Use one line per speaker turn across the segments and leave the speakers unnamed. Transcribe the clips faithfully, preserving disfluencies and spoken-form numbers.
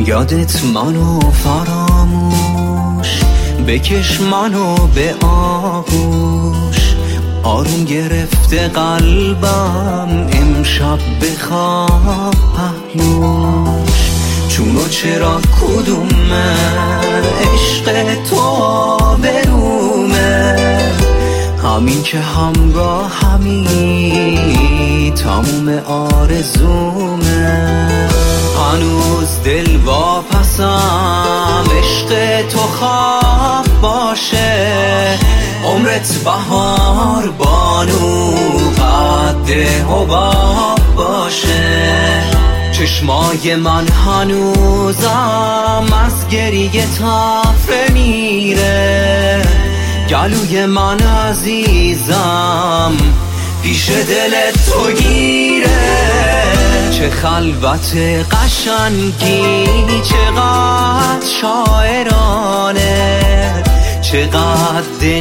یادت منو فراموش بکش منو به آغوش. آروم گرفته قلبم امشب بخواب پهلوش. چونو چرا کدومه عشق تو برومه، همین که همراه همی تموم آرزومه. هنوز دل واپسم عشق تو خواب باشه، عمرت بهار بانو قد حباب باشه. چشمای من هنوزم از گریه تفره میره، گلوی من عزیزم پیش دل تو گیره. چه خلوت قشنگی، چقدر شاعرانه، چقدر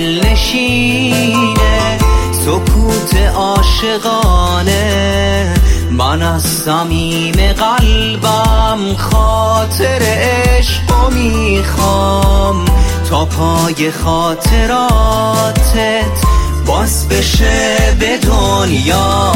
دلنشینه سکوت عاشقانه. من از صمیم قلبم خاطر عشقو میخوام، تا پای خاطراتت باز بشه به دنیا.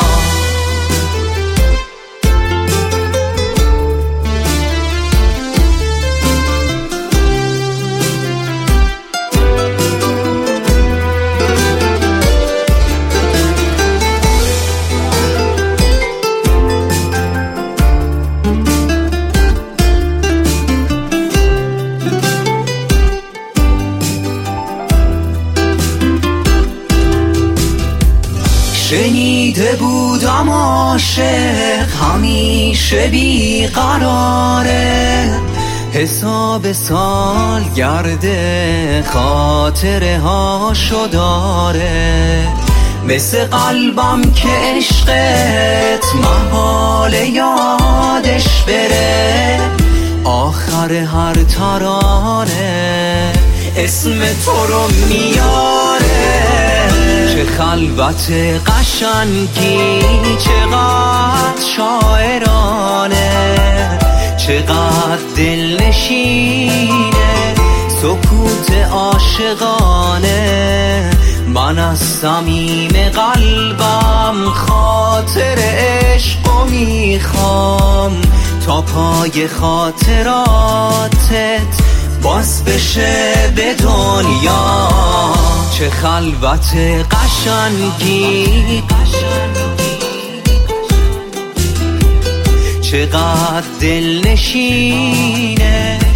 شنیده بودم عاشق همیشه بیقراره، حساب سال گرده خاطره هاشو داره. مثل قلبم که عشقت محال یادش بره، آخر هر ترانه اسم تو رو میاره. چه خلوت قشنگی، چقدر شاعرانه، چقدر دلنشینه سکوت عاشقانه. من از صمیم قلبم خاطر عشقو میخوام، تا پای خاطراتت باز بشه به دنیا. چه خلوت قشنگی، چقدر دلنشینه